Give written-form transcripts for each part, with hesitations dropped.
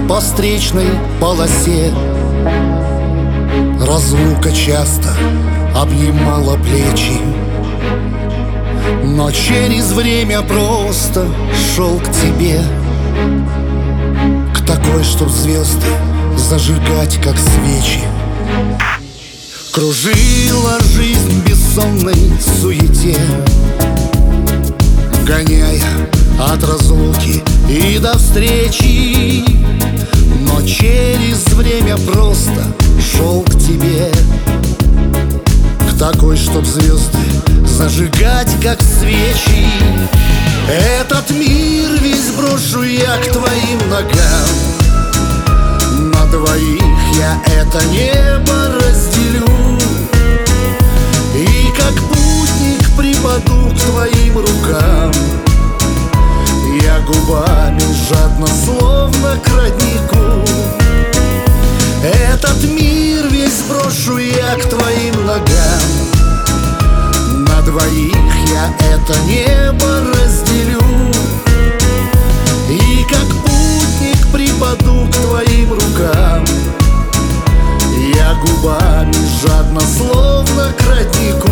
по встречной полосе. Разлука часто обнимала плечи, но через время просто шел к тебе, к такой, чтоб звезды зажигать, как свечи. Кружила жизнь в бессонной суете, гоняя от разлуки и до встречи. Но через время просто шел к тебе, к такой, чтоб звезды зажигать, как свечи. Этот мир весь брошу я к твоим ногам. На двоих я это небо разделю, и как путник припаду к твоим рукам. Я губами жадно, словно к роднику. Этот мир весь брошу я к твоим ногам. На двоих я это небо разделю, и как путник припаду к твоим рукам. Я губами жадно, словно к роднику.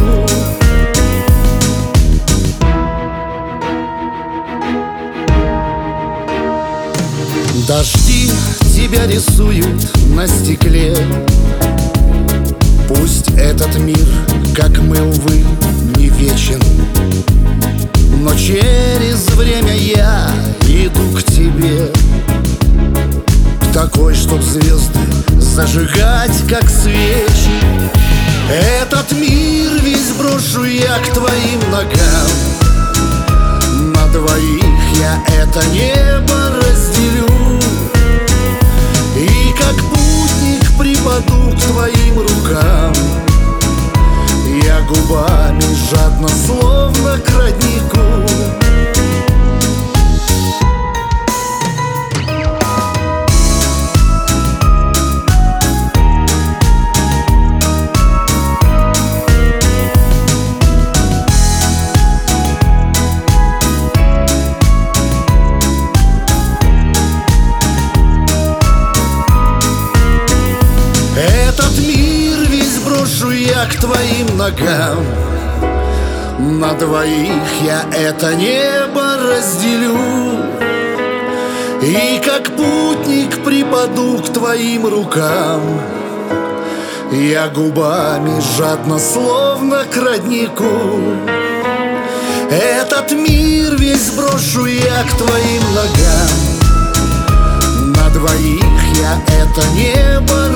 Дожди тебя рисуют на стекле. Пусть этот мир, как мы, увы, не вечен, но через время я иду к тебе, к такой, чтоб звезды зажигать, как свечи. Этот мир весь брошу я к твоим ногам. На двоих я это небо разделю, и как путник припаду к твоим рукам. Я губами жадно, словно к роднику. Этот мир весь брошу я к твоим ногам. На двоих я это небо разделю, и как путник припаду к твоим рукам. Я губами жадно, словно к роднику. Этот мир весь брошу я к твоим ногам. На двоих я это небо